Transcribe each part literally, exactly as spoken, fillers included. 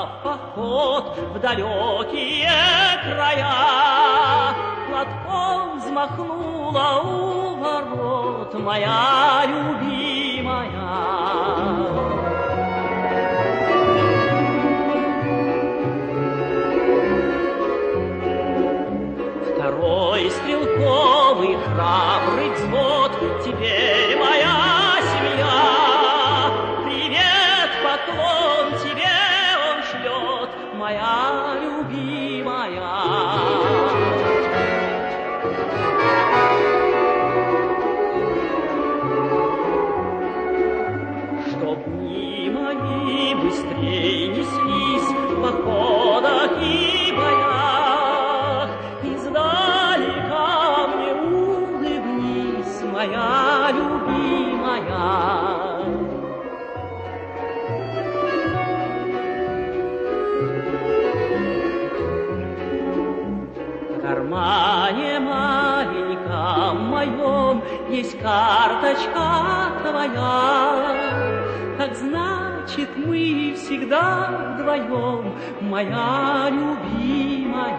в поход в далекие края. Платком взмахнула у ворот моя любимая. Второй стрелковый храбрый взвод, теперь моя семья. Привет, поклон тебе он шлет, моя любимая. Чтоб дни мои быстрей неслись в походах и боях, издалека мне улыбнись, моя любимая. В кармане маленьком моем есть карточка твоя. Так значит, мы всегда вдвоем, моя любимая.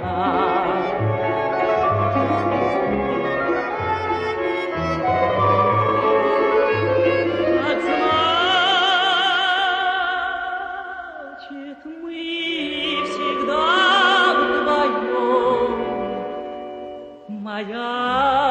Так значит, мы всегда вдвоем, моя